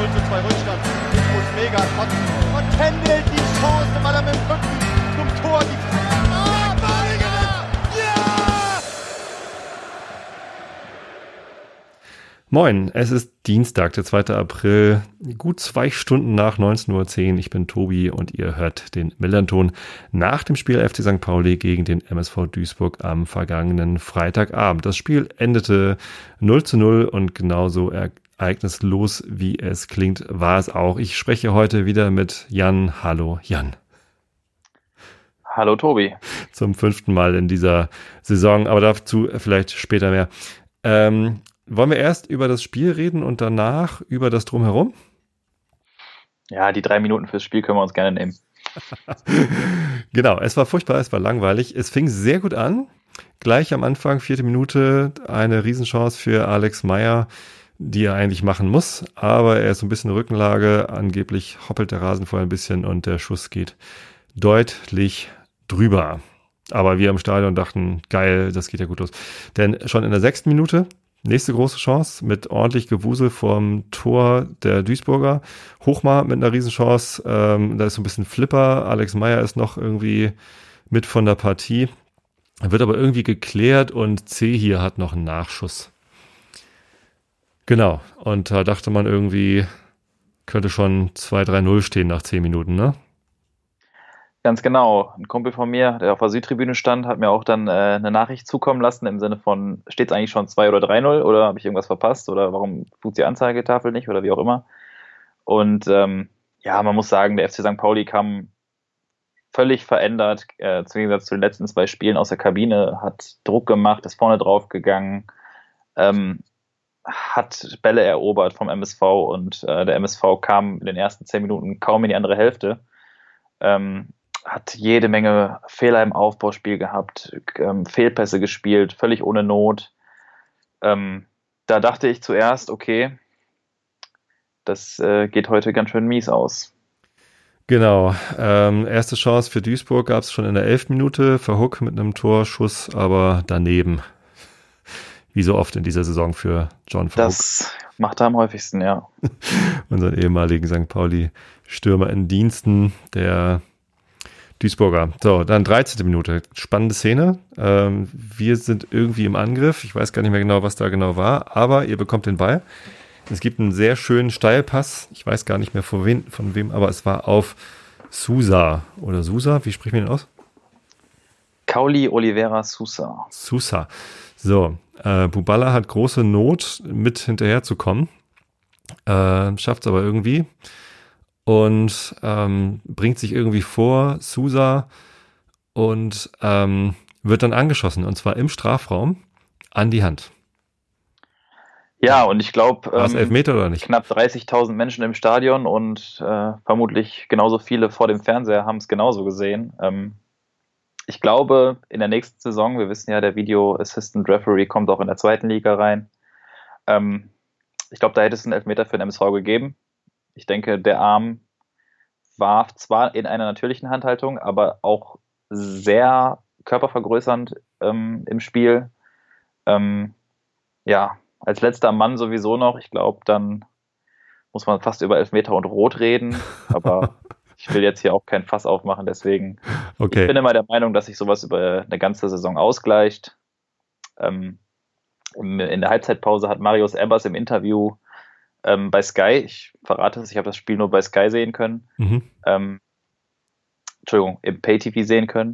0:2 Rückstand. Gut, mega trotzdem. Und Kendall die Chance, weil er mit dem Rücken zum Tor die Moin, es ist Dienstag, der 2. April, gut 2 Stunden nach 19:10 Uhr. Ich bin Tobi und ihr hört den Millanton nach dem Spiel FC St. Pauli gegen den MSV Duisburg am vergangenen Freitagabend. Das Spiel endete 0:0 und genauso ereignislos, wie es klingt, war es auch. Ich spreche heute wieder mit Jan. Hallo, Jan. Hallo, Tobi. Zum 5. Mal in dieser Saison, aber dazu vielleicht später mehr. Wollen wir erst über das Spiel reden und danach über das Drumherum? Ja, die 3 Minuten fürs Spiel können wir uns gerne nehmen. Genau, es war furchtbar, es war langweilig. Es fing sehr gut an. Gleich am Anfang, 4. Minute, eine Riesenchance für Alex Meyer, die er eigentlich machen muss. Aber er ist so ein bisschen in Rückenlage. Angeblich hoppelt der Rasen vorher ein bisschen und der Schuss geht deutlich drüber. Aber wir im Stadion dachten, geil, das geht ja gut los. Denn schon in der 6. Minute nächste große Chance mit ordentlich Gewusel vorm Tor der Duisburger. Hochmar mit einer Riesenchance. Da ist so ein bisschen Flipper. Alex Meyer ist noch irgendwie mit von der Partie. Wird aber irgendwie geklärt und C hier hat noch einen Nachschuss. Genau. Und da dachte man irgendwie, könnte schon 2-3-0 stehen nach 10 Minuten, ne? Ganz genau. Ein Kumpel von mir, der auf der Südtribüne stand, hat mir auch dann eine Nachricht zukommen lassen im Sinne von, steht es eigentlich schon 2 oder 3-0 oder habe ich irgendwas verpasst oder warum tut die Anzeigetafel nicht oder wie auch immer. Und ja, man muss sagen, der FC St. Pauli kam völlig verändert, im Gegensatz zu den letzten 2 Spielen aus der Kabine, hat Druck gemacht, ist vorne drauf gegangen, hat Bälle erobert vom MSV und der MSV kam in den ersten 10 Minuten kaum in die andere Hälfte. Hat jede Menge Fehler im Aufbauspiel gehabt, Fehlpässe gespielt, völlig ohne Not. Da dachte ich zuerst, okay, das geht heute ganz schön mies aus. Genau, erste Chance für Duisburg gab es schon in der 11. Minute, Verhoek mit einem Torschuss, aber daneben. Wie so oft in dieser Saison für John Verhoek. Das macht er am häufigsten, ja. Unseren ehemaligen St. Pauli-Stürmer in Diensten, der Duisburger. So, dann 13. Minute. Spannende Szene. Wir sind irgendwie im Angriff. Ich weiß gar nicht mehr genau, was da genau war, aber ihr bekommt den Ball. Es gibt einen sehr schönen Steilpass. Ich weiß gar nicht mehr von wem, aber es war auf Sousa oder Sousa. Wie spricht man den aus? Cauli Oliveira Sousa. Sousa. So, Bubala hat große Not, mit hinterher zu kommen. Schafft es aber irgendwie. Und bringt sich irgendwie vor, Sousa, und wird dann angeschossen. Und zwar im Strafraum an die Hand. Ja, und ich glaube, war es Elfmeter oder nicht? Knapp 30.000 Menschen im Stadion und vermutlich genauso viele vor dem Fernseher haben es genauso gesehen. Ich glaube, in der nächsten Saison, wir wissen ja, der Video Assistant Referee kommt auch in der 2. Liga rein. Ich glaube, da hätte es einen Elfmeter für den MSV gegeben. Ich denke, der Arm war zwar in einer natürlichen Handhaltung, aber auch sehr körpervergrößernd im Spiel. Ja, als letzter Mann sowieso noch. Ich glaube, dann muss man fast über Elfmeter und Rot reden, aber ich will jetzt hier auch kein Fass aufmachen, deswegen Okay. Ich bin immer der Meinung, dass sich sowas über eine ganze Saison ausgleicht. In der Halbzeitpause hat Marius Ebers im Interview bei Sky, ich verrate es, ich habe das Spiel nur bei Sky sehen können, Entschuldigung, im Pay-TV sehen können.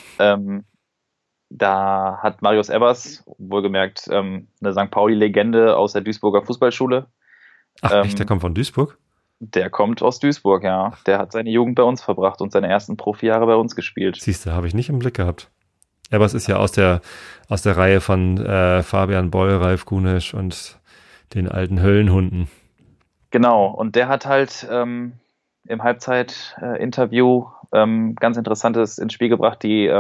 Da hat Marius Ebers, wohlgemerkt eine St. Pauli-Legende aus der Duisburger Fußballschule. Ach echt, der kommt von Duisburg? Der kommt aus Duisburg, ja. Der hat seine Jugend bei uns verbracht und seine ersten Profijahre bei uns gespielt. Siehst du, habe ich nicht im Blick gehabt. Ebers ist ja aus der Reihe von Fabian Boll, Ralf Gunesch und den alten Höllenhunden. Genau, und der hat halt im Halbzeit-Interview ganz Interessantes ins Spiel gebracht, die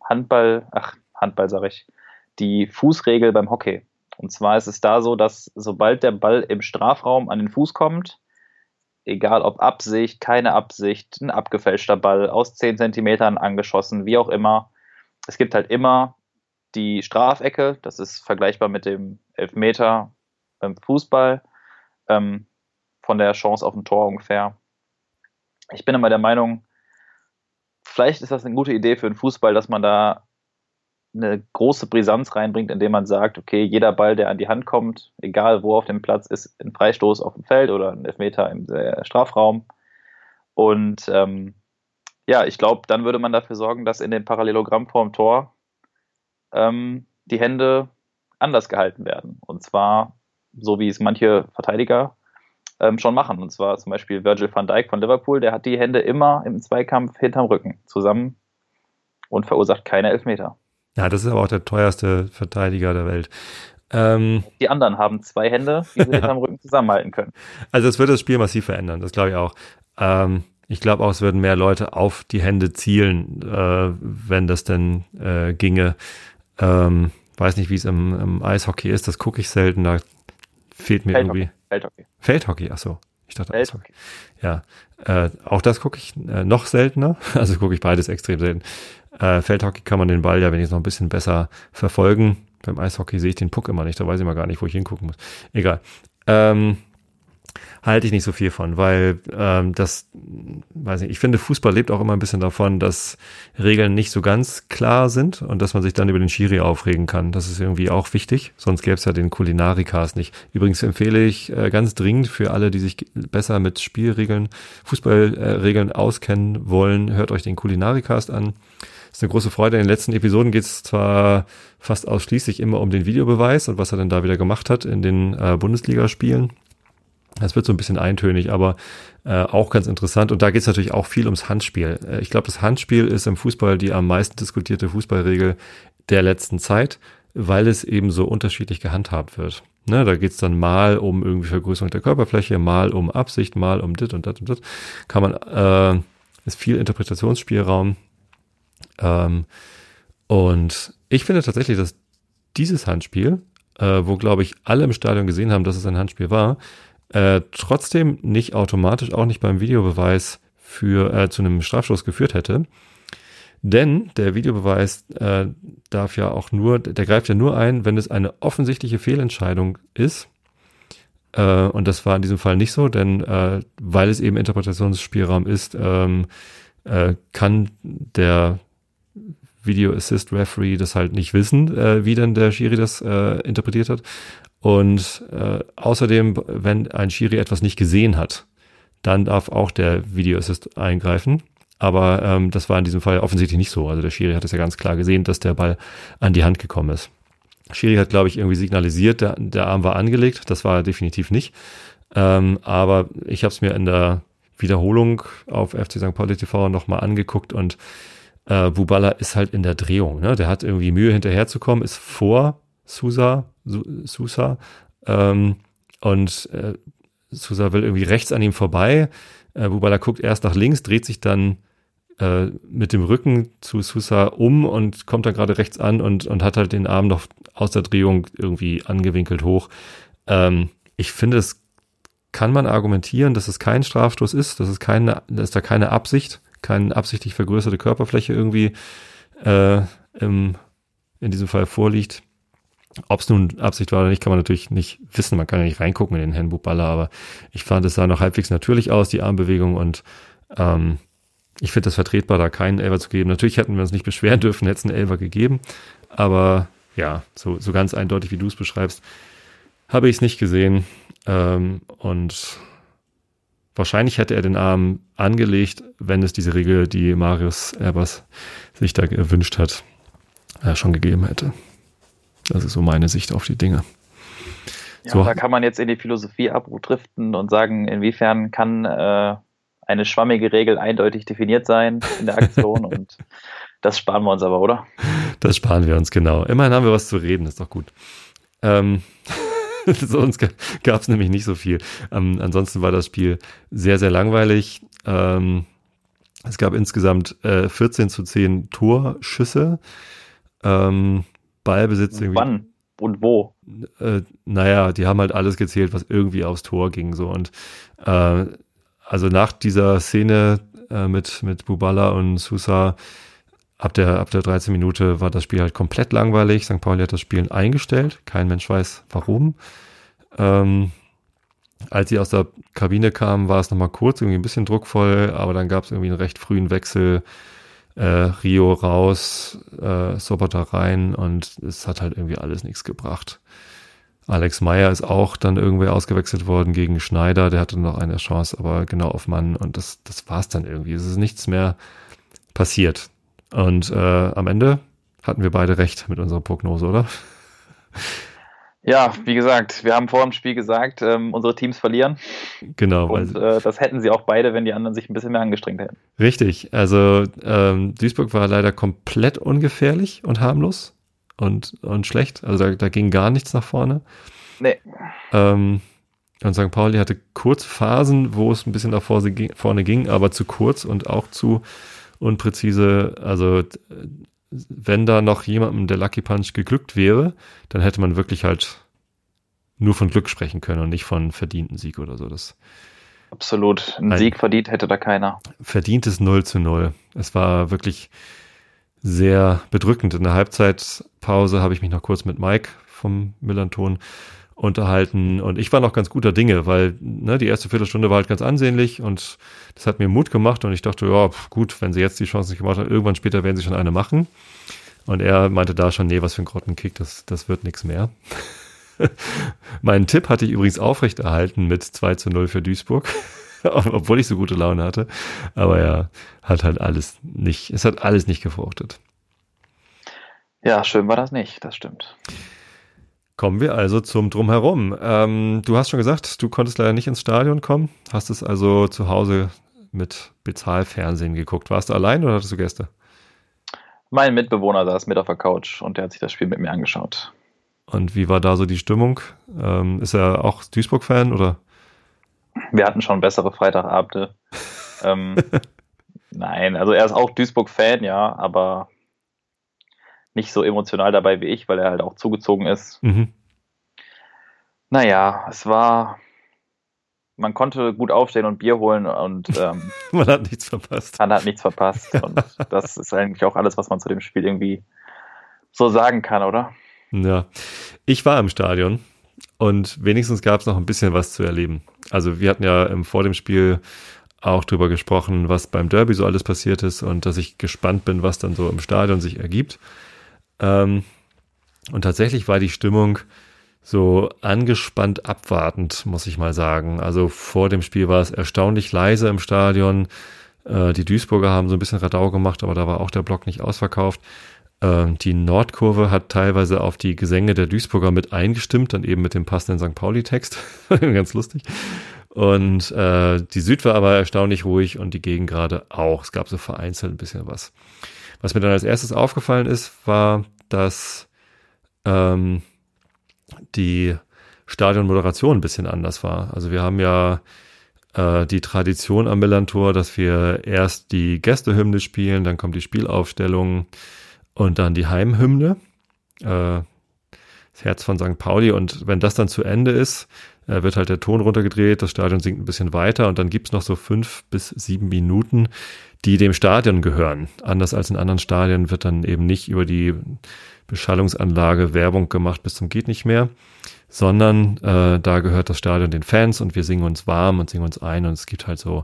die Fußregel beim Hockey. Und zwar ist es da so, dass sobald der Ball im Strafraum an den Fuß kommt, egal ob Absicht, keine Absicht, ein abgefälschter Ball aus 10 Zentimetern angeschossen, wie auch immer, es gibt halt immer die Strafecke, das ist vergleichbar mit dem Elfmeter beim Fußball, von von der Chance auf ein Tor ungefähr. Ich bin immer der Meinung, vielleicht ist das eine gute Idee für den Fußball, dass man da eine große Brisanz reinbringt, indem man sagt, okay, jeder Ball, der an die Hand kommt, egal wo auf dem Platz ist, ein Freistoß auf dem Feld oder ein Elfmeter im Strafraum. Und ich glaube, dann würde man dafür sorgen, dass in dem Parallelogramm vorm Tor die Hände anders gehalten werden. Und zwar so, wie es manche Verteidiger schon machen. Und zwar zum Beispiel Virgil van Dijk von Liverpool, der hat die Hände immer im Zweikampf hinterm Rücken zusammen und verursacht keine Elfmeter. Ja, das ist aber auch der teuerste Verteidiger der Welt. Die anderen haben 2 Hände, die sie hinterm Rücken zusammenhalten können. Also es würde das Spiel massiv verändern, das glaube ich auch. Ich glaube auch, es würden mehr Leute auf die Hände zielen, wenn das denn ginge. Weiß nicht, wie es im Eishockey ist, das gucke ich selten, da fehlt mir irgendwie. Feldhockey, achso. Ich dachte Eishockey. Ja, auch das gucke ich noch seltener, also gucke ich beides extrem selten. Feldhockey kann man den Ball ja wenigstens noch ein bisschen besser verfolgen. Beim Eishockey sehe ich den Puck immer nicht, da weiß ich mal gar nicht, wo ich hingucken muss. Egal. Halte ich nicht so viel von, weil weiß nicht, ich finde, Fußball lebt auch immer ein bisschen davon, dass Regeln nicht so ganz klar sind und dass man sich dann über den Schiri aufregen kann. Das ist irgendwie auch wichtig, sonst gäbe es ja den Kulinarikast nicht. Übrigens empfehle ich ganz dringend für alle, die sich besser mit Spielregeln, Fußballregeln auskennen wollen, hört euch den Kulinarikast an. Das ist eine große Freude. In den letzten Episoden geht es zwar fast ausschließlich immer um den Videobeweis und was er denn da wieder gemacht hat in den Bundesligaspielen. Das wird so ein bisschen eintönig, aber auch ganz interessant. Und da geht es natürlich auch viel ums Handspiel. Ich glaube, das Handspiel ist im Fußball die am meisten diskutierte Fußballregel der letzten Zeit, weil es eben so unterschiedlich gehandhabt wird. Ne, da geht es dann mal um irgendwie Vergrößerung der Körperfläche, mal um Absicht, mal um dit und dat und dat. Kann man, ist viel Interpretationsspielraum. Und ich finde tatsächlich, dass dieses Handspiel, wo glaube ich alle im Stadion gesehen haben, dass es ein Handspiel war, trotzdem nicht automatisch, auch nicht beim Videobeweis zu einem Strafstoß geführt hätte. Denn der Videobeweis der greift ja nur ein, wenn es eine offensichtliche Fehlentscheidung ist. Und das war in diesem Fall nicht so, denn weil es eben Interpretationsspielraum ist, kann der Video Assist Referee das halt nicht wissen, wie denn der Schiri das interpretiert hat. Und außerdem, wenn ein Schiri etwas nicht gesehen hat, dann darf auch der Video Assist eingreifen. Aber das war in diesem Fall offensichtlich nicht so. Also der Schiri hat es ja ganz klar gesehen, dass der Ball an die Hand gekommen ist. Schiri hat, glaube ich, irgendwie signalisiert, der Arm war angelegt. Das war er definitiv nicht. Aber ich habe es mir in der Wiederholung auf FC St. Pauli TV nochmal angeguckt und Buballa ist halt in der Drehung. Ne? Der hat irgendwie Mühe hinterherzukommen, ist vor Sousa und Sousa will irgendwie rechts an ihm vorbei. Buballa guckt erst nach links, dreht sich dann mit dem Rücken zu Sousa um und kommt dann gerade rechts an und hat halt den Arm noch aus der Drehung irgendwie angewinkelt hoch. Ich finde, es kann man argumentieren, dass es kein Strafstoß ist, dass da keine Absicht, keine absichtlich vergrößerte Körperfläche irgendwie in diesem Fall vorliegt. Ob es nun Absicht war oder nicht, kann man natürlich nicht wissen. Man kann ja nicht reingucken in den Herrn Buballa, aber ich fand, es sah noch halbwegs natürlich aus, die Armbewegung, und ich finde das vertretbar, da keinen Elfer zu geben. Natürlich hätten wir uns nicht beschweren dürfen, hätte es einen Elfer gegeben, aber ja, so ganz eindeutig, wie du es beschreibst, habe ich es nicht gesehen, und wahrscheinlich hätte er den Arm angelegt, wenn es diese Regel, die Marius Erbers sich da gewünscht hat, schon gegeben hätte. Das ist so meine Sicht auf die Dinge. Ja, so. Da kann man jetzt in die Philosophie abdriften und sagen, inwiefern kann eine schwammige Regel eindeutig definiert sein in der Aktion, und das sparen wir uns aber, oder? Das sparen wir uns, genau. Immerhin haben wir was zu reden, ist doch gut. Sonst gab es nämlich nicht so viel. Ansonsten war das Spiel sehr, sehr langweilig. Es gab insgesamt 14:10 Torschüsse. Ballbesitz irgendwie. Wann und wo? Naja, die haben halt alles gezählt, was irgendwie aufs Tor ging, so, und also nach dieser Szene mit Buballa und Sousa ab der 13. Minute war das Spiel halt komplett langweilig. St. Pauli hat das Spielen eingestellt. Kein Mensch weiß warum. Als sie aus der Kabine kamen, war es nochmal kurz, irgendwie ein bisschen druckvoll, aber dann gab es irgendwie einen recht frühen Wechsel. Rio raus, Sobota rein und es hat halt irgendwie alles nichts gebracht. Alex Meyer ist auch dann irgendwie ausgewechselt worden gegen Schneider, der hatte noch eine Chance, aber genau auf Mann und das war's dann irgendwie. Es ist nichts mehr passiert. Und am Ende hatten wir beide recht mit unserer Prognose, oder? Ja, wie gesagt, wir haben vor dem Spiel gesagt, unsere Teams verlieren. Genau. Und das hätten sie auch beide, wenn die anderen sich ein bisschen mehr angestrengt hätten. Richtig. Also Duisburg war leider komplett ungefährlich und harmlos und schlecht. Also da ging gar nichts nach vorne. Nee. Und St. Pauli hatte kurze Phasen, wo es ein bisschen nach vorne ging, aber zu kurz und auch zu unpräzise. Also wenn da noch jemandem der Lucky Punch geglückt wäre, dann hätte man wirklich halt nur von Glück sprechen können und nicht von verdienten Sieg oder so. Absolut. Ein Sieg verdient hätte da keiner. Verdientes 0:0. Es war wirklich sehr bedrückend. In der Halbzeitpause habe ich mich noch kurz mit Mike vom Millanton unterhalten und ich war noch ganz guter Dinge, weil die erste Viertelstunde war halt ganz ansehnlich und das hat mir Mut gemacht und ich dachte, ja gut, wenn sie jetzt die Chance nicht gemacht haben, irgendwann später werden sie schon eine machen und er meinte da schon, nee, was für ein Grottenkick, das wird nichts mehr. Meinen Tipp hatte ich übrigens aufrechterhalten mit 2:0 für Duisburg, obwohl ich so gute Laune hatte, aber ja, es hat alles nicht gefruchtet. Ja, schön war das nicht, das stimmt. Kommen wir also zum Drumherum. Du hast schon gesagt, du konntest leider nicht ins Stadion kommen, hast es also zu Hause mit Bezahlfernsehen geguckt. Warst du allein oder hattest du Gäste? Mein Mitbewohner saß mit auf der Couch und der hat sich das Spiel mit mir angeschaut. Und wie war da so die Stimmung? Ist er auch Duisburg-Fan oder? Wir hatten schon bessere Freitagabende. Nein, also er ist auch Duisburg-Fan, ja, aber nicht so emotional dabei wie ich, weil er halt auch zugezogen ist. Mhm. Naja, man konnte gut aufstehen und Bier holen und man hat nichts verpasst. Und das ist eigentlich auch alles, was man zu dem Spiel irgendwie so sagen kann, oder? Ja, ich war im Stadion und wenigstens gab es noch ein bisschen was zu erleben. Also wir hatten ja vor dem Spiel auch drüber gesprochen, was beim Derby so alles passiert ist und dass ich gespannt bin, was dann so im Stadion sich ergibt. Und tatsächlich war die Stimmung so angespannt abwartend, muss ich mal sagen. Also vor dem Spiel war es erstaunlich leise im Stadion. Die Duisburger haben so ein bisschen Radau gemacht, aber da war auch der Block nicht ausverkauft. Die Nordkurve hat teilweise auf die Gesänge der Duisburger mit eingestimmt, dann eben mit dem passenden St. Pauli-Text. Ganz lustig. Und die Süd war aber erstaunlich ruhig und die Gegend gerade auch. Es gab so vereinzelt ein bisschen was. Was mir dann als erstes aufgefallen ist, war, dass die Stadionmoderation ein bisschen anders war. Also wir haben ja die Tradition am Millantor, dass wir erst die Gästehymne spielen, dann kommt die Spielaufstellung und dann die Heimhymne, das Herz von St. Pauli. Und wenn das dann zu Ende ist, wird halt der Ton runtergedreht, das Stadion singt ein bisschen weiter und dann gibt's noch so 5 bis 7 Minuten, die dem Stadion gehören. Anders als in anderen Stadien wird dann eben nicht über die Beschallungsanlage Werbung gemacht bis zum geht nicht mehr, sondern da gehört das Stadion den Fans und wir singen uns warm und singen uns ein und es gibt halt so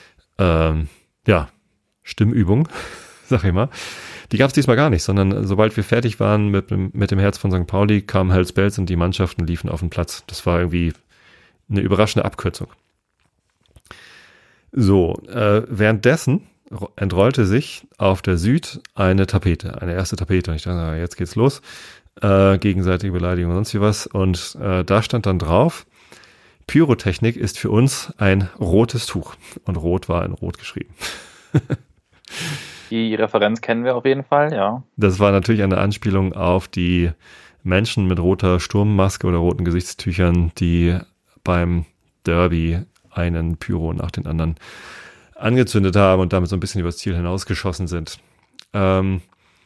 Stimmübung, sag ich mal. Die gab es diesmal gar nicht, sondern sobald wir fertig waren mit dem Herz von St. Pauli, kamen Hells Bells und die Mannschaften liefen auf den Platz. Das war irgendwie eine überraschende Abkürzung. So, währenddessen entrollte sich auf der Süd eine erste Tapete. Und ich dachte, jetzt geht's los. Gegenseitige Beleidigung und sonst wie was. Und da stand dann drauf, Pyrotechnik ist für uns ein rotes Tuch. Und rot war in rot geschrieben. Die Referenz kennen wir auf jeden Fall, ja. Das war natürlich eine Anspielung auf die Menschen mit roter Sturmmaske oder roten Gesichtstüchern, die beim Derby einen Pyro nach den anderen angezündet haben und damit so ein bisschen übers Ziel hinausgeschossen sind. Dann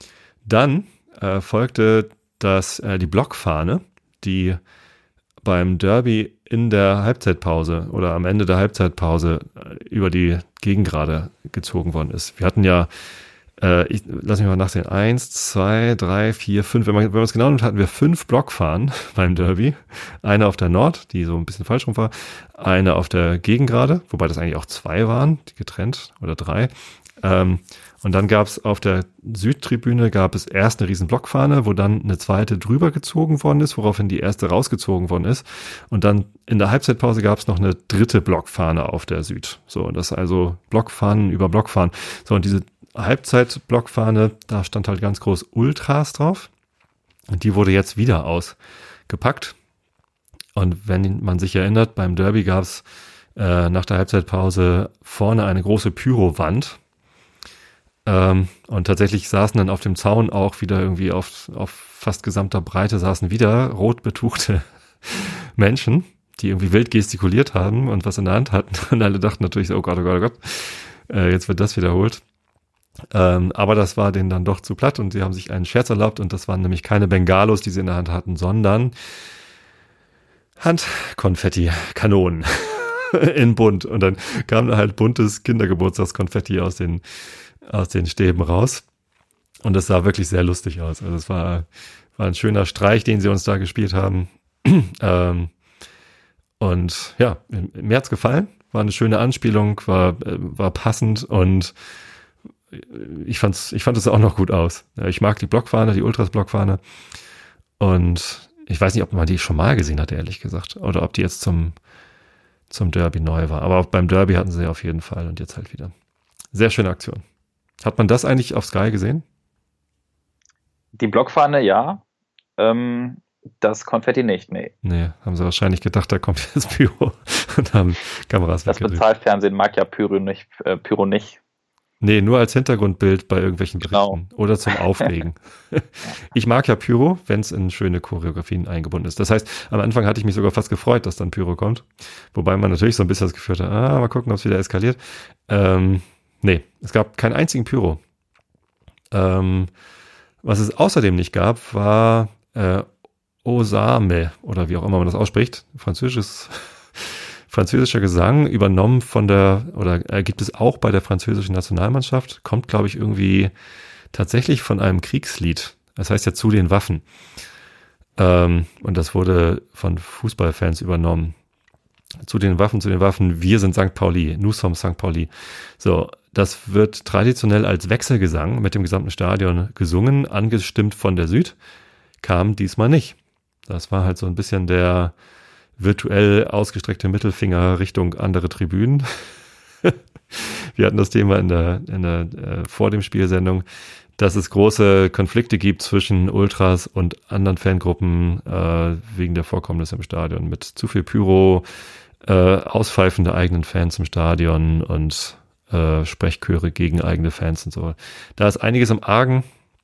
folgte die Blockfahne, die beim Derby in der Halbzeitpause oder am Ende der Halbzeitpause über die Gegengrade gezogen worden ist. Wir hatten ja Lass mich mal nachsehen. 1, 2, 3, 4, 5. Wenn man es genau nimmt, hatten wir 5 Blockfahnen beim Derby. Eine auf der Nord, die so ein bisschen falsch rum war. Eine auf der Gegengrade, wobei das eigentlich auch 2 waren, die getrennt, oder 3. Und dann gab es auf der Südtribüne erst eine riesen Blockfahne, wo dann eine zweite drüber gezogen worden ist, woraufhin die erste rausgezogen worden ist. Und dann in der Halbzeitpause gab es noch eine dritte Blockfahne auf der Süd. So, und das also Blockfahnen über Blockfahnen. So, und diese Halbzeit-Blockfahne, da stand halt ganz groß Ultras drauf. Und die wurde jetzt wieder ausgepackt. Und wenn man sich erinnert, beim Derby gab es nach der Halbzeitpause vorne eine große Pyrowand. Und tatsächlich saßen dann auf dem Zaun auch wieder irgendwie auf fast gesamter Breite saßen wieder rot betuchte Menschen, die irgendwie wild gestikuliert haben und was in der Hand hatten. Und alle dachten natürlich so, oh Gott, oh Gott, oh Gott, jetzt wird das wiederholt. Aber das war denen dann doch zu platt und sie haben sich einen Scherz erlaubt und das waren nämlich keine Bengalos, die sie in der Hand hatten, sondern Handkonfetti-Kanonen in bunt. Und dann kam da halt buntes Kindergeburtstagskonfetti aus den Stäben raus. Und das sah wirklich sehr lustig aus. Also es war ein schöner Streich, den sie uns da gespielt haben. Und ja, mir hat's gefallen. War eine schöne Anspielung, war passend und ich fand es auch noch gut aus. Ich mag die Blockfahne, die Ultras-Blockfahne. Und ich weiß nicht, ob man die schon mal gesehen hatte, ehrlich gesagt. Oder ob die jetzt zum Derby neu war. Aber auch beim Derby hatten sie auf jeden Fall und jetzt halt wieder. Sehr schöne Aktion. Hat man das eigentlich auf Sky gesehen? Die Blockfahne, ja. Das Konfetti nicht, nee. Nee, haben sie wahrscheinlich gedacht, da kommt jetzt Pyro und haben Kameras weggedreht. Das Bezahlfernsehen mag ja Pyro nicht. Nee, nur als Hintergrundbild bei irgendwelchen Berichten oder zum Aufregen. Ich mag ja Pyro, wenn es in schöne Choreografien eingebunden ist. Das heißt, am Anfang hatte ich mich sogar fast gefreut, dass dann Pyro kommt. Wobei man natürlich so ein bisschen das Gefühl hat, mal gucken, ob es wieder eskaliert. Nee, es gab keinen einzigen Pyro. Was es außerdem nicht gab, war Osame oder wie auch immer man das ausspricht. Französischer Gesang, übernommen gibt es auch bei der französischen Nationalmannschaft, kommt, glaube ich, irgendwie tatsächlich von einem Kriegslied. Das heißt ja zu den Waffen. Und das wurde von Fußballfans übernommen. Zu den Waffen, wir sind St. Pauli, nous sommes St. Pauli. So, das wird traditionell als Wechselgesang mit dem gesamten Stadion gesungen, angestimmt von der Süd, kam diesmal nicht. Das war halt so ein bisschen der virtuell ausgestreckte Mittelfinger Richtung andere Tribünen. Wir hatten das Thema in der vor dem Spielsendung, dass es große Konflikte gibt zwischen Ultras und anderen Fangruppen wegen der Vorkommnisse im Stadion mit zu viel Pyro, Auspfeifen der eigenen Fans im Stadion und Sprechchöre gegen eigene Fans und so. Da ist einiges im Argen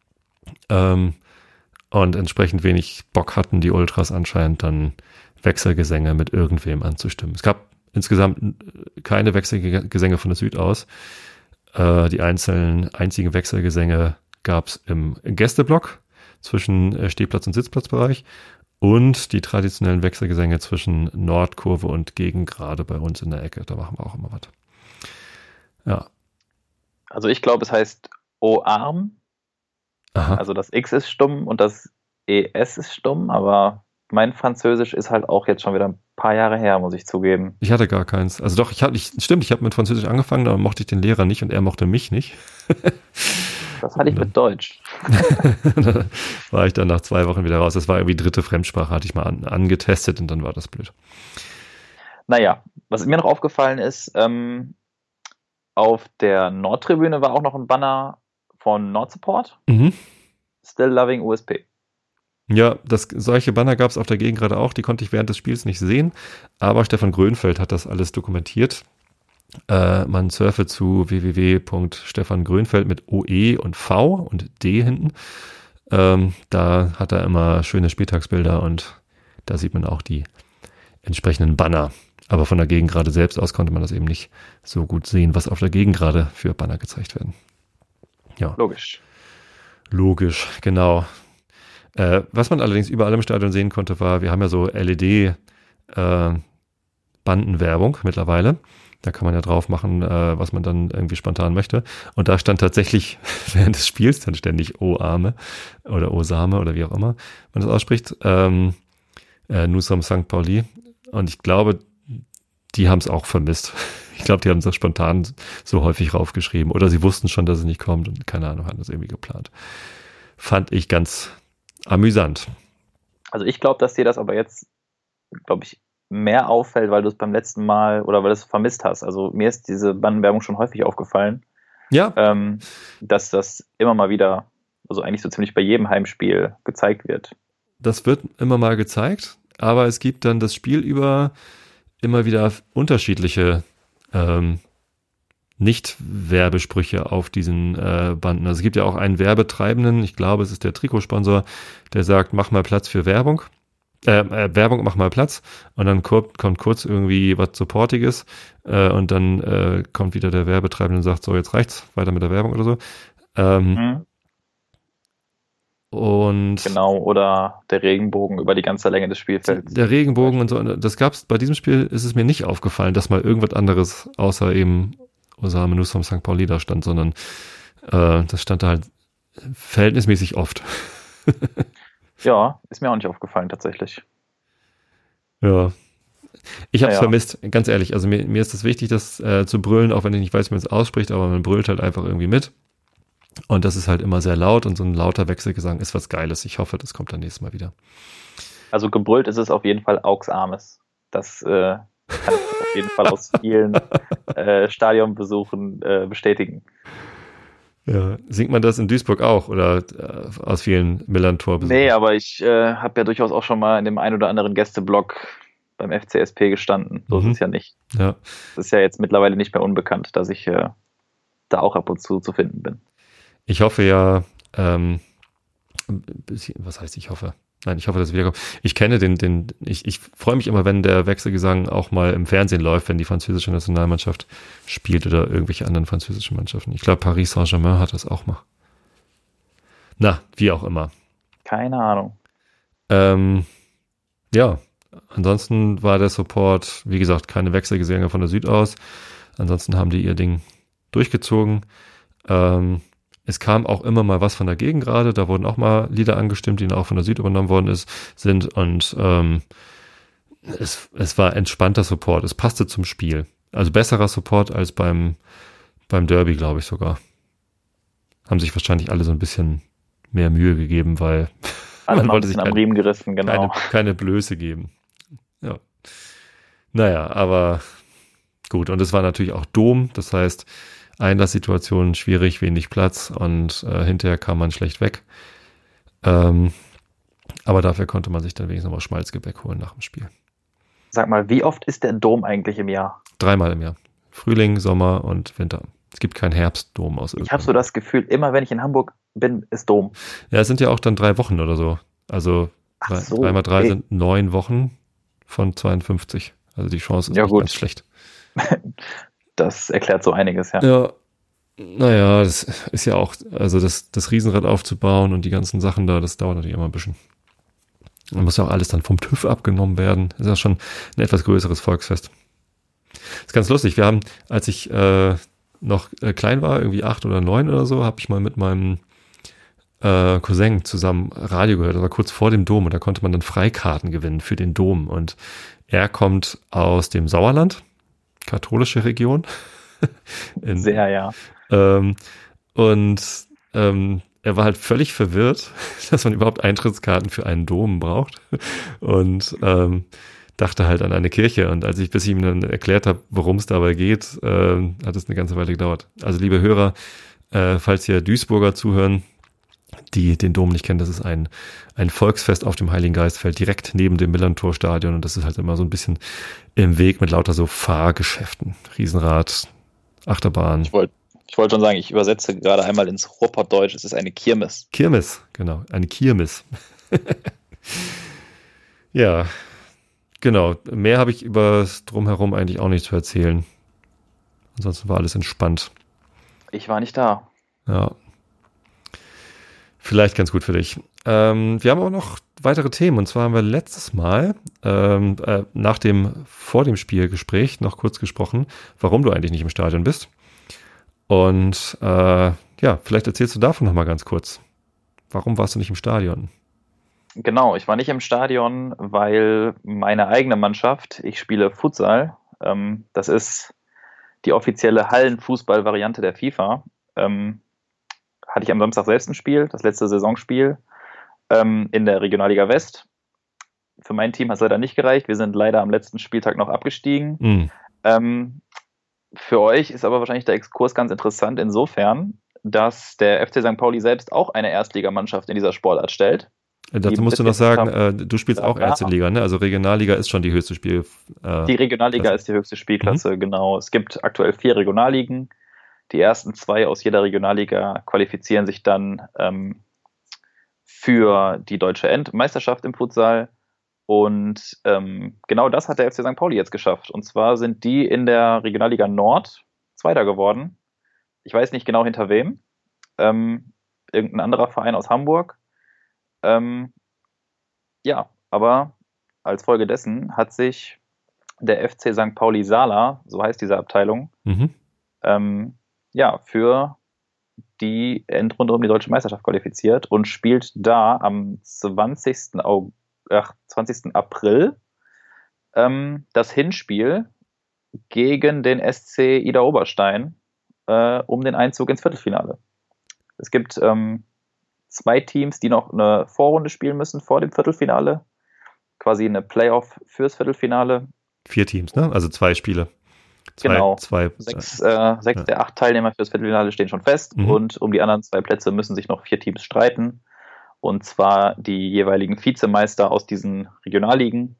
und entsprechend wenig Bock hatten die Ultras anscheinend dann Wechselgesänge mit irgendwem anzustimmen. Es gab insgesamt keine Wechselgesänge von der Süd aus. Die einzigen Wechselgesänge gab es im Gästeblock zwischen Stehplatz und Sitzplatzbereich und die traditionellen Wechselgesänge zwischen Nordkurve und Gegengrade bei uns in der Ecke. Da machen wir auch immer was. Ja. Also ich glaube, es heißt O-Arm. Aha. Also das X ist stumm und das ES ist stumm, aber mein Französisch ist halt auch jetzt schon wieder ein paar Jahre her, muss ich zugeben. Ich hatte gar keins. Also doch, ich habe mit Französisch angefangen, aber mochte ich den Lehrer nicht und er mochte mich nicht. Das hatte ich mit Deutsch. Da war ich dann nach 2 Wochen wieder raus. Das war irgendwie 3. Fremdsprache, hatte ich mal angetestet und dann war das blöd. Naja, was mir noch aufgefallen ist, auf der Nordtribüne war auch noch ein Banner von Nordsupport. Still Loving USP. Ja, solche Banner gab es auf der Gegengrade auch, die konnte ich während des Spiels nicht sehen, aber Stefan Grönfeld hat das alles dokumentiert. Man surfe zu www.stefangrönfeld mit OE und V und D hinten. Da hat er immer schöne Spieltagsbilder und da sieht man auch die entsprechenden Banner. Aber von der Gegengrade selbst aus konnte man das eben nicht so gut sehen, was auf der Gegengrade für Banner gezeigt werden. Ja. Logisch, genau. Was man allerdings überall im Stadion sehen konnte, wir haben ja so LED Bandenwerbung mittlerweile. Da kann man ja drauf machen, was man dann irgendwie spontan möchte. Und da stand tatsächlich während des Spiels dann ständig O Arme oder O Same oder wie auch immer man das ausspricht. Nusum St. Pauli. Und ich glaube, die haben es auch vermisst. Ich glaube, die haben es auch spontan so häufig raufgeschrieben. Oder sie wussten schon, dass es nicht kommt und keine Ahnung, hatten das irgendwie geplant. Fand ich ganz amüsant. Also ich glaube, dass dir das aber jetzt, glaube ich, mehr auffällt, weil du es beim letzten Mal oder weil du es vermisst hast. Also mir ist diese Bandenwerbung schon häufig aufgefallen, Ja, dass das immer mal wieder, also eigentlich so ziemlich bei jedem Heimspiel gezeigt wird. das wird immer mal gezeigt, aber es gibt dann das Spiel über immer wieder unterschiedliche Nicht-Werbesprüche auf diesen Banden. Also es gibt ja auch einen Werbetreibenden, ich glaube, es ist der Trikotsponsor, der sagt, mach mal Platz für Werbung. Werbung, mach mal Platz. Und dann kommt kurz irgendwie was Supportiges und dann kommt wieder der Werbetreibende und sagt, so, jetzt reicht's, weiter mit der Werbung oder so. Und Genau, oder der Regenbogen über die ganze Länge des Spielfelds. der Regenbogen und so, das gab's bei diesem Spiel, ist es mir nicht aufgefallen, dass mal irgendwas anderes außer eben Osame Nusum St. Pauli da stand, sondern das stand da halt verhältnismäßig oft. Ja, ist mir auch nicht aufgefallen tatsächlich. Ja. Ich habe es Naja. vermisst, ganz ehrlich. Also mir ist es wichtig, das zu brüllen, auch wenn ich nicht weiß, wie man es ausspricht, aber man brüllt halt einfach irgendwie mit. Und das ist halt immer sehr laut und so ein lauter Wechselgesang ist was Geiles. Ich hoffe, das kommt dann nächstes Mal wieder. Also gebrüllt ist es auf jeden Fall Augs Armes. Das kann ich auf jeden Fall aus vielen Stadionbesuchen bestätigen. Ja. Singt man das in Duisburg auch oder aus vielen Millantor-Besuchen? Nee, aber ich habe ja durchaus auch schon mal in dem ein oder anderen Gästeblock beim FCSP gestanden. So ist es ja nicht. Ja. Es ist ja jetzt mittlerweile nicht mehr unbekannt, dass ich da auch ab und zu finden bin. Ich hoffe ja, was heißt ich hoffe? Nein, ich hoffe, dass es wiederkommt. Ich kenne ich freue mich immer, wenn der Wechselgesang auch mal im Fernsehen läuft, wenn die französische Nationalmannschaft spielt oder irgendwelche anderen französischen Mannschaften. Ich glaube, Paris Saint-Germain hat das auch mal. Na, wie auch immer. Keine Ahnung. Ja, ansonsten war der Support, wie gesagt, keine Wechselgesänge von der Süd aus. Ansonsten haben die ihr Ding durchgezogen. Es kam auch immer mal was von der Gegend gerade. Da wurden auch mal Lieder angestimmt, die auch von der Süd übernommen worden sind. Und es war entspannter Support. Es passte zum Spiel. Also besserer Support als beim Derby, glaube ich sogar. Haben sich wahrscheinlich alle so ein bisschen mehr Mühe gegeben, weil Alle mal ein bisschen am Riemen gerissen, genau. keine Blöße geben. Ja. Naja, aber gut. Und es war natürlich auch Dom. Das heißt, Einlasssituation schwierig, wenig Platz und hinterher kam man schlecht weg. Aber dafür konnte man sich dann wenigstens noch mal Schmalzgebäck holen nach dem Spiel. Sag mal, wie oft ist der Dom eigentlich im Jahr? 3-mal im Jahr. Frühling, Sommer und Winter. Es gibt keinen Herbstdom aus Ich habe so das Gefühl, immer wenn ich in Hamburg bin, ist Dom. Ja, es sind ja auch dann 3 Wochen oder so. Also 3 mal 3 sind 9 Wochen von 52. Also die Chance ist Ja, nicht gut. ganz schlecht. Das erklärt so einiges, ja. Ja, naja, das ist ja auch, also das Riesenrad aufzubauen und die ganzen Sachen da, das dauert natürlich immer ein bisschen. Da muss ja auch alles dann vom TÜV abgenommen werden. Das ist ja schon ein etwas größeres Volksfest. Das ist ganz lustig. Wir haben, als ich noch klein war, irgendwie 8 oder 9 oder so, habe ich mal mit meinem Cousin zusammen Radio gehört. Das war kurz vor dem Dom und da konnte man dann Freikarten gewinnen für den Dom. Und er kommt aus dem Sauerland, katholische Region. Sehr, ja. Er war halt völlig verwirrt, dass man überhaupt Eintrittskarten für einen Dom braucht und dachte halt an eine Kirche. Und bis ich ihm dann erklärt habe, worum es dabei geht, hat es eine ganze Weile gedauert. Also liebe Hörer, falls ihr Duisburger zuhören, die den Dom nicht kennen, das ist ein Volksfest auf dem Heiligen Geistfeld, direkt neben dem Millantor-Stadion. Und das ist halt immer so ein bisschen im Weg mit lauter so Fahrgeschäften. Riesenrad, Achterbahn. Ich wollte schon sagen, ich übersetze gerade einmal ins Ruhrpottdeutsch. Es ist eine Kirmes. Kirmes, genau. Eine Kirmes. Ja, genau. Mehr habe ich über das Drumherum eigentlich auch nicht zu erzählen. Ansonsten war alles entspannt. Ich war nicht da. Ja. Vielleicht ganz gut für dich. Wir haben aber noch weitere Themen. Und zwar haben wir letztes Mal vor dem Spielgespräch noch kurz gesprochen, warum du eigentlich nicht im Stadion bist. Und vielleicht erzählst du davon noch mal ganz kurz. Warum warst du nicht im Stadion? Genau, ich war nicht im Stadion, weil meine eigene Mannschaft, ich spiele Futsal, das ist die offizielle Hallenfußball-Variante der FIFA, hatte ich am Samstag selbst ein Spiel, das letzte Saisonspiel in der Regionalliga West. Für mein Team hat es leider nicht gereicht, wir sind leider am letzten Spieltag noch abgestiegen. Für euch ist aber wahrscheinlich der Exkurs ganz interessant insofern, dass der FC St. Pauli selbst auch eine Erstligamannschaft in dieser Sportart stellt. Dazu musst du noch sagen, du spielst auch erste Liga, ne? Also Regionalliga ist schon die höchste Die Regionalliga ist die höchste Spielklasse, genau. Es gibt aktuell 4 Regionalligen. Die ersten 2 aus jeder Regionalliga qualifizieren sich dann für die deutsche Meisterschaft im Futsal. Und genau das hat der FC St. Pauli jetzt geschafft. Und zwar sind die in der Regionalliga Nord Zweiter geworden. Ich weiß nicht genau hinter wem. Irgendein anderer Verein aus Hamburg. Aber als Folge dessen hat sich der FC St. Pauli Sala, so heißt diese Abteilung, für die Endrunde um die deutsche Meisterschaft qualifiziert und spielt da am 20. April das Hinspiel gegen den SC Ida Oberstein um den Einzug ins Viertelfinale. Es gibt 2 Teams, die noch eine Vorrunde spielen müssen vor dem Viertelfinale. Quasi eine Playoff fürs Viertelfinale. 4 Teams, ne? Also 2 Spiele. Genau. 6 der 8 Teilnehmer fürs Viertelfinale stehen schon fest. Und um die anderen 2 Plätze müssen sich noch 4 Teams streiten. Und zwar die jeweiligen Vizemeister aus diesen Regionalligen.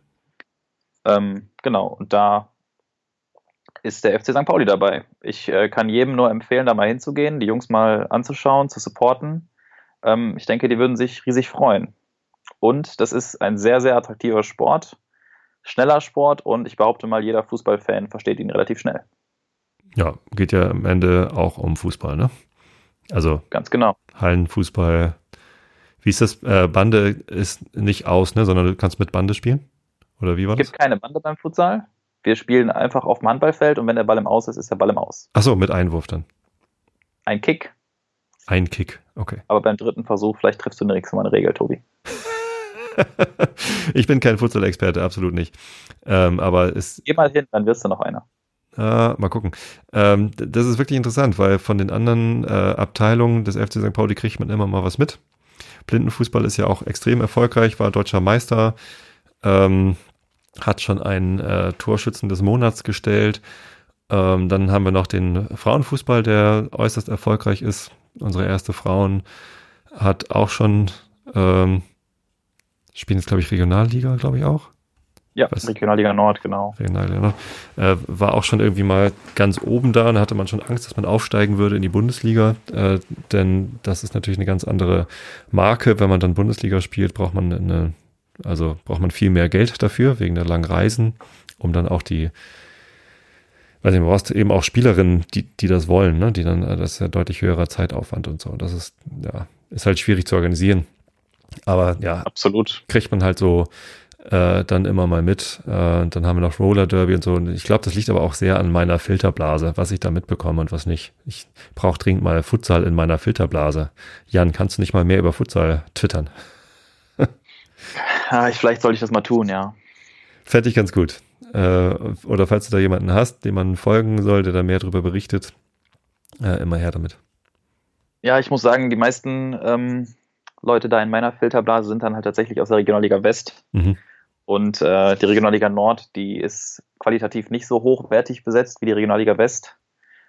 Und da ist der FC St. Pauli dabei. Ich kann jedem nur empfehlen, da mal hinzugehen, die Jungs mal anzuschauen, zu supporten. Ich denke, die würden sich riesig freuen. Und das ist ein sehr, sehr attraktiver Sport, schneller Sport und ich behaupte mal, jeder Fußballfan versteht ihn relativ schnell. Ja, geht ja am Ende auch um Fußball, ne? Also ganz genau. Hallenfußball. Wie ist das? Bande ist nicht aus, ne? Sondern du kannst mit Bande spielen? Oder wie war das? Es gibt keine Bande beim Futsal. Wir spielen einfach auf dem Handballfeld und wenn der Ball im Aus ist, ist der Ball im Aus. Achso, mit Einwurf dann. Ein Kick. Ein Kick, okay. Aber beim 3. Versuch, vielleicht triffst du nächstes Mal eine Regel, Tobi. Ich bin kein Futsal-Experte, absolut nicht. Aber geh mal hin, dann wirst du noch einer. Mal gucken. Das ist wirklich interessant, weil von den anderen Abteilungen des FC St. Pauli kriegt man immer mal was mit. Blindenfußball ist ja auch extrem erfolgreich, war deutscher Meister, hat schon einen Torschützen des Monats gestellt. Dann haben wir noch den Frauenfußball, der äußerst erfolgreich ist. Unsere erste Frauen hat auch schon, spielen jetzt, glaube ich, Regionalliga, glaube ich auch. Ja, Regionalliga Nord, genau. Regionalliga Nord. War auch schon irgendwie mal ganz oben da und da hatte man schon Angst, dass man aufsteigen würde in die Bundesliga, denn das ist natürlich eine ganz andere Marke. Wenn man dann Bundesliga spielt, braucht man viel mehr Geld dafür, wegen der langen Reisen, um dann auch man brauchst eben auch Spielerinnen, die das wollen, ne? Die dann, das ist ja deutlich höherer Zeitaufwand und so. Und das ist halt schwierig zu organisieren. Aber ja, absolut. Kriegt man halt so dann immer mal mit. Dann haben wir noch Roller Derby und so. Und ich glaube, das liegt aber auch sehr an meiner Filterblase, was ich da mitbekomme und was nicht. Ich brauche dringend mal Futsal in meiner Filterblase. Jan, kannst du nicht mal mehr über Futsal twittern? Vielleicht sollte ich das mal tun, ja. Fände ich ganz gut. Oder falls du da jemanden hast, dem man folgen soll, der da mehr darüber berichtet, immer her damit. Ja, ich muss sagen, die meisten Leute da in meiner Filterblase sind dann halt tatsächlich aus der Regionalliga West. Und die Regionalliga Nord, die ist qualitativ nicht so hochwertig besetzt wie die Regionalliga West.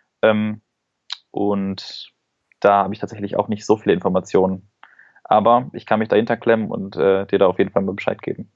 Und da habe ich tatsächlich auch nicht so viele Informationen. Aber ich kann mich dahinter klemmen und dir da auf jeden Fall mal Bescheid geben.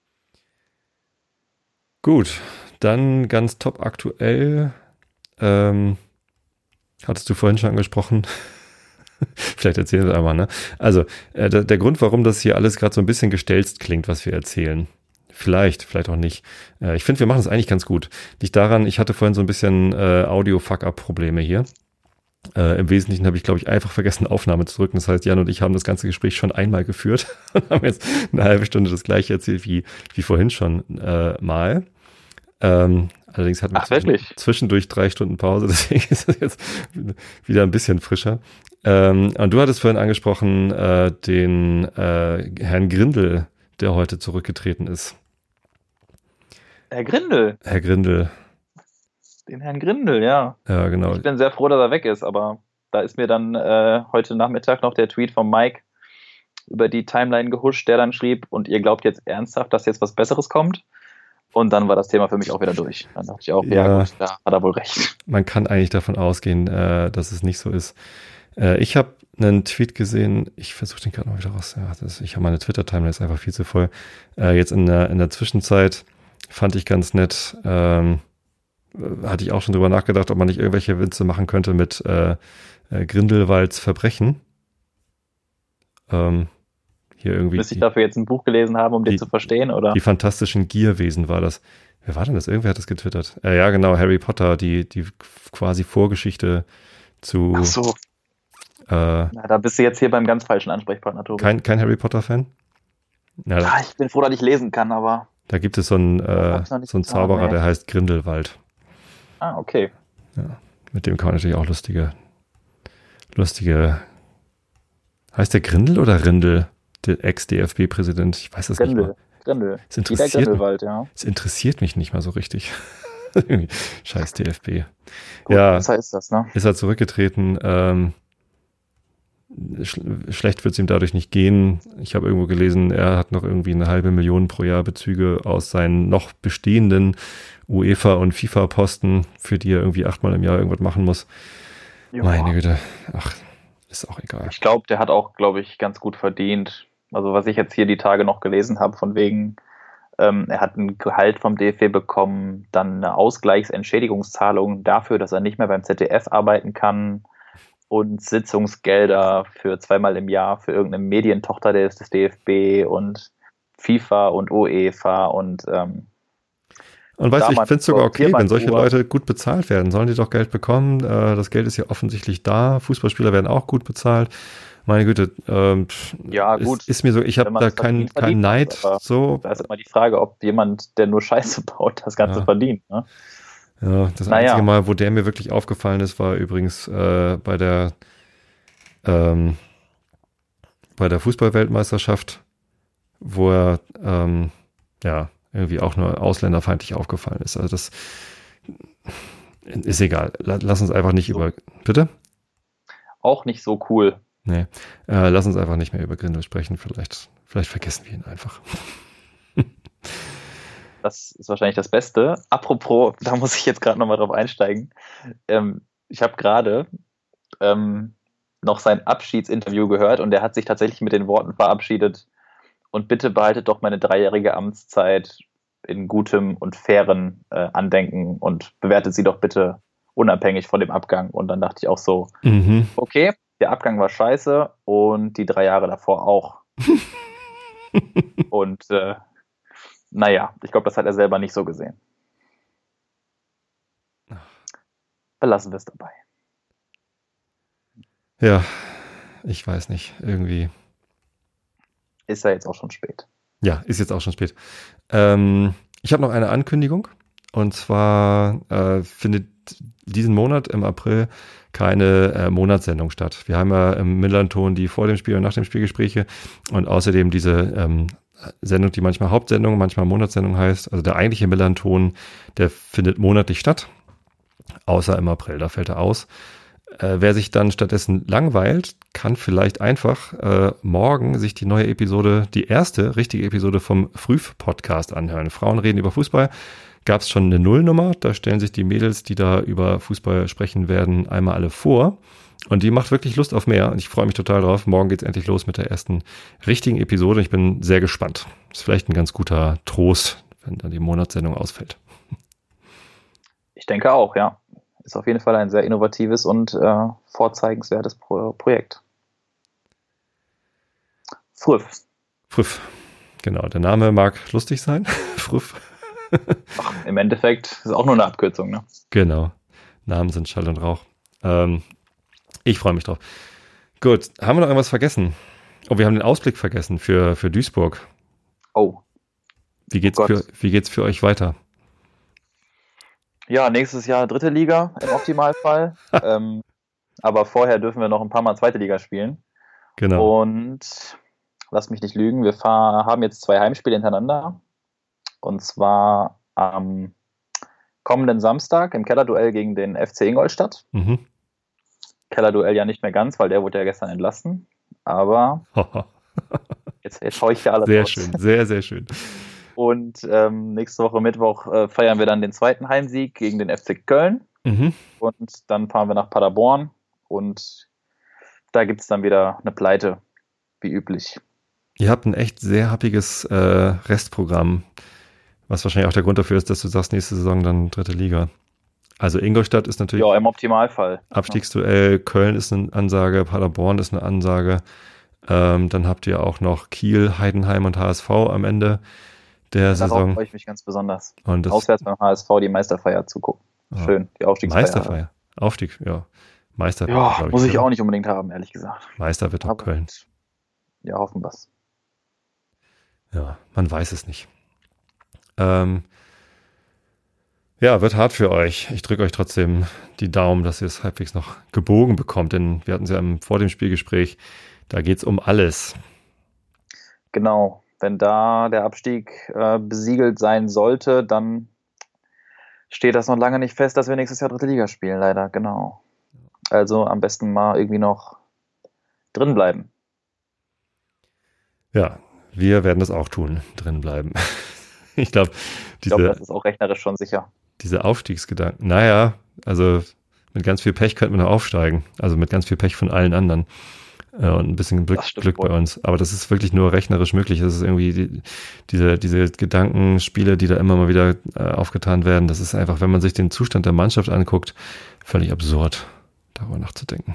Gut, dann ganz top aktuell, hattest du vorhin schon angesprochen, vielleicht erzählen wir einmal, ne? Also, der Grund, warum das hier alles gerade so ein bisschen gestelzt klingt, was wir erzählen, vielleicht auch nicht. Ich finde, wir machen es eigentlich ganz gut. Liegt daran, ich hatte vorhin so ein bisschen Audio-Fuck-Up-Probleme hier. Im Wesentlichen habe ich, glaube ich, einfach vergessen, Aufnahme zu drücken. Das heißt, Jan und ich haben das ganze Gespräch schon einmal geführt und haben jetzt eine halbe Stunde das gleiche erzählt wie vorhin schon mal. Allerdings hatten wir zwischendurch 3 Stunden Pause, deswegen ist es jetzt wieder ein bisschen frischer. Und du hattest vorhin angesprochen den Herrn Grindel, der heute zurückgetreten ist. Herr Grindel? Herr Grindel. Den Herrn Grindel, ja. Ja, genau. Ich bin sehr froh, dass er weg ist, aber da ist mir dann heute Nachmittag noch der Tweet von Mike über die Timeline gehuscht, der dann schrieb, und ihr glaubt jetzt ernsthaft, dass jetzt was Besseres kommt? Und dann war das Thema für mich auch wieder durch. Dann dachte ich auch, ja gut, da hat er wohl recht. Man kann eigentlich davon ausgehen, dass es nicht so ist. Ich habe einen Tweet gesehen, ich versuche den gerade mal wieder raus. Ja, ich habe meine Twitter-Timeline ist einfach viel zu voll. Jetzt in der Zwischenzeit fand ich ganz nett, hatte ich auch schon drüber nachgedacht, ob man nicht irgendwelche Witze machen könnte mit Grindelwalds Verbrechen. Hier irgendwie. Müsste ich dafür jetzt ein Buch gelesen haben, um den zu verstehen, oder? Die fantastischen Gierwesen war das. Wer war denn das? Irgendwer hat das getwittert. Ja, genau, Harry Potter, die quasi Vorgeschichte zu. Ach so. Da bist du jetzt hier beim ganz falschen Ansprechpartner, Tobi. Kein Harry Potter-Fan? Ja, ich bin froh, dass ich lesen kann, aber. Da gibt es so einen Zauberer, der heißt Grindelwald. Ah, okay. Ja, mit dem kann man natürlich auch lustige. Heißt der Grindel oder Rindel? Der Ex-DFB-Präsident, ich weiß es nicht mal. Grindel. Es interessiert, ja. Es interessiert mich nicht mal so richtig. Scheiß DFB. Gut, ja, besser ist das, ne? Ist er zurückgetreten. Schlecht wird es ihm dadurch nicht gehen. Ich habe irgendwo gelesen, er hat noch irgendwie 500.000 pro Jahr Bezüge aus seinen noch bestehenden UEFA- und FIFA-Posten, für die er irgendwie 8-mal im Jahr irgendwas machen muss. Ja. Meine Güte. Ach, ist auch egal. Ich glaube, der hat auch, ganz gut verdient. Also was ich jetzt hier die Tage noch gelesen habe, von wegen, er hat ein Gehalt vom DFB bekommen, dann eine Ausgleichsentschädigungszahlung dafür, dass er nicht mehr beim ZDF arbeiten kann und Sitzungsgelder für 2-mal im Jahr für irgendeine Medientochter des DFB und FIFA und UEFA und weißt du, ich finde es sogar okay, wenn solche Leute gut bezahlt werden, sollen die doch Geld bekommen. Das Geld ist ja offensichtlich da. Fußballspieler werden auch gut bezahlt. Meine Güte, ja, gut. Ist mir so, ich habe da keinen Neid. So. Da ist immer die Frage, ob jemand, der nur Scheiße baut, das Ganze verdient. Ne? Ja, das einzige Mal, wo der mir wirklich aufgefallen ist, war übrigens bei der Fußballweltmeisterschaft, wo er irgendwie auch nur ausländerfeindlich aufgefallen ist. Also das ist egal. Lass uns einfach nicht über... Bitte? Auch nicht so cool. Nee. Lass uns einfach nicht mehr über Grindel sprechen. Vielleicht vergessen wir ihn einfach. Das ist wahrscheinlich das Beste. Apropos, da muss ich jetzt gerade nochmal drauf einsteigen. Ich habe gerade noch sein Abschiedsinterview gehört und er hat sich tatsächlich mit den Worten verabschiedet: Und bitte behaltet doch meine 3-jährige Amtszeit in gutem und fairen Andenken und bewertet sie doch bitte unabhängig von dem Abgang. Und dann dachte ich auch so, okay, der Abgang war scheiße und die 3 Jahre davor auch. Und ich glaube, das hat er selber nicht so gesehen. Belassen wir es dabei. Ja, ich weiß nicht, irgendwie... Ist ja jetzt auch schon spät. Ja, ist jetzt auch schon spät. Ich habe noch eine Ankündigung. Und zwar findet diesen Monat im April keine Monatssendung statt. Wir haben ja im Millanton die vor dem Spiel und nach dem Spielgespräche und außerdem diese Sendung, die manchmal Hauptsendung, manchmal Monatssendung heißt. Also der eigentliche Millanton, der findet monatlich statt, außer im April, da fällt er aus. Wer sich dann stattdessen langweilt, kann vielleicht einfach morgen sich die neue Episode, die erste richtige Episode vom Früh-Podcast anhören. Frauen reden über Fußball. Gab es schon eine Nullnummer, da stellen sich die Mädels, die da über Fußball sprechen werden, einmal alle vor. Und die macht wirklich Lust auf mehr. Und ich freue mich total drauf. Morgen geht's endlich los mit der ersten richtigen Episode. Ich bin sehr gespannt. Ist vielleicht ein ganz guter Trost, wenn dann die Monatssendung ausfällt. Ich denke auch, ja. Ist auf jeden Fall ein sehr innovatives und vorzeigenswertes Projekt. Früff. Genau, der Name mag lustig sein. Früff. Ach, im Endeffekt ist auch nur eine Abkürzung, ne? Genau. Namen sind Schall und Rauch. Ich freue mich drauf. Gut, haben wir noch irgendwas vergessen? Oh, wir haben den Ausblick vergessen für Duisburg. Oh. Wie geht's für euch weiter? Ja, nächstes Jahr 3. Liga im Optimalfall. Aber vorher dürfen wir noch ein paar Mal 2. Liga spielen. Genau. Und lass mich nicht lügen, wir haben jetzt 2 Heimspiele hintereinander. Und zwar am kommenden Samstag im Kellerduell gegen den FC Ingolstadt. Mhm. Kellerduell ja nicht mehr ganz, weil der wurde ja gestern entlassen. Aber jetzt haue ich ja alles Sehr raus. schön, sehr, sehr schön. Und nächste Woche Mittwoch feiern wir dann den 2. Heimsieg gegen den FC Köln. Mhm. Und dann fahren wir nach Paderborn. Und da gibt es dann wieder eine Pleite, wie üblich. Ihr habt ein echt sehr happiges Restprogramm, was wahrscheinlich auch der Grund dafür ist, dass du sagst, nächste Saison dann 3. Liga. Also Ingolstadt ist natürlich Ja, im Optimalfall. Abstiegsduell, Köln ist eine Ansage, Paderborn ist eine Ansage. Dann habt ihr auch noch Kiel, Heidenheim und HSV am Ende der Saison. Darauf freue ich mich ganz besonders. Und das, Auswärts beim HSV die Meisterfeier zugucken. Schön, die Aufstiegsfeier. Meisterfeier. Aufstieg, ja. Meister. Ja, muss ich auch nicht unbedingt haben, ehrlich gesagt. Meister wird auch Köln. Ja, hoffen wir's. Ja, man weiß es nicht. Ja, wird hart für euch. Ich drücke euch trotzdem die Daumen, dass ihr es halbwegs noch gebogen bekommt, denn wir hatten es ja vor dem Spielgespräch, da geht es um alles. Genau, wenn da der Abstieg besiegelt sein sollte, dann steht das noch lange nicht fest, dass wir nächstes Jahr 3. Liga spielen, leider, genau. Also am besten mal irgendwie noch drin bleiben. Ja, wir werden das auch tun, drin bleiben. Ich glaube, das ist auch rechnerisch schon sicher. Diese Aufstiegsgedanken, naja, also mit ganz viel Pech könnten wir noch aufsteigen. Also mit ganz viel Pech von allen anderen. Und ein bisschen Glück bei uns. Aber das ist wirklich nur rechnerisch möglich. Das ist irgendwie diese Gedankenspiele, die da immer mal wieder aufgetan werden. Das ist einfach, wenn man sich den Zustand der Mannschaft anguckt, völlig absurd, darüber nachzudenken.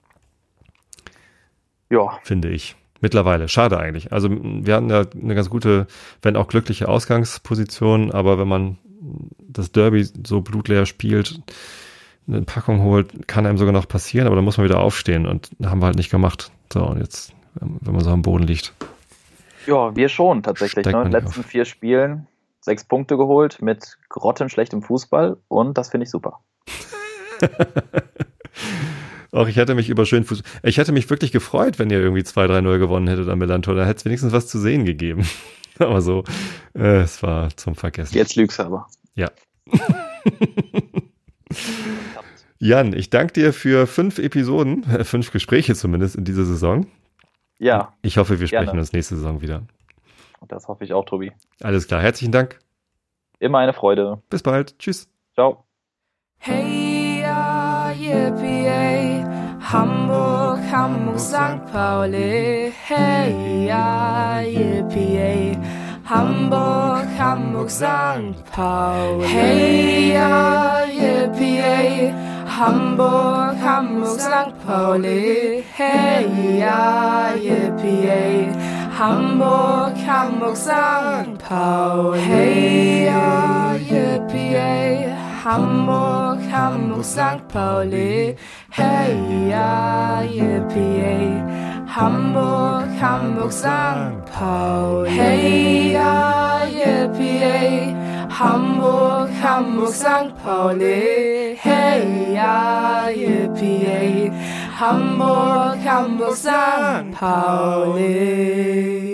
Ja. Finde ich. Mittlerweile. Schade eigentlich. Also wir hatten ja eine ganz gute, wenn auch glückliche Ausgangsposition, aber wenn man das Derby so blutleer spielt, eine Packung holt, kann einem sogar noch passieren, aber dann muss man wieder aufstehen und haben wir halt nicht gemacht. So, und jetzt, wenn man so am Boden liegt. Ja, wir schon tatsächlich. Ne? In den letzten 4 Spielen 6 Punkte geholt mit grottenschlechtem Fußball und das finde ich super. Auch ich hätte mich ich hätte mich wirklich gefreut, wenn ihr irgendwie 2-3-0 gewonnen hättet am Millantor. Da hätte es wenigstens was zu sehen gegeben. Aber so, es war zum Vergessen. Jetzt lügst du aber. Ja. Jan, ich danke dir für 5 Episoden, 5 Gespräche zumindest in dieser Saison. Ja. Ich hoffe, wir sprechen uns nächste Saison wieder. Und das hoffe ich auch, Tobi. Alles klar, herzlichen Dank. Immer eine Freude. Bis bald. Tschüss. Ciao. Hey, ja, yippie, Hamburg, Hamburg, St. Pauli. Hey, ja, yippie, Hamburg, Hamburg, St. Pauli. Hey, ja, yippie, Hamburg, Hamburg, St. Pauli. Hey, ja, yippie, Hamburg, Hamburg, St. Pauli. Hey, ja, yippie, Hamburg, Hamburg, St. Pauli. Hey, ja, yippie, Hamburg, Hamburg, St. Pauli. Hey, ja, yippie, Hamburg, Hamburg, St. Pauli. Hey, ja, yippie, Hamburg, Hamburg, St. Pauli.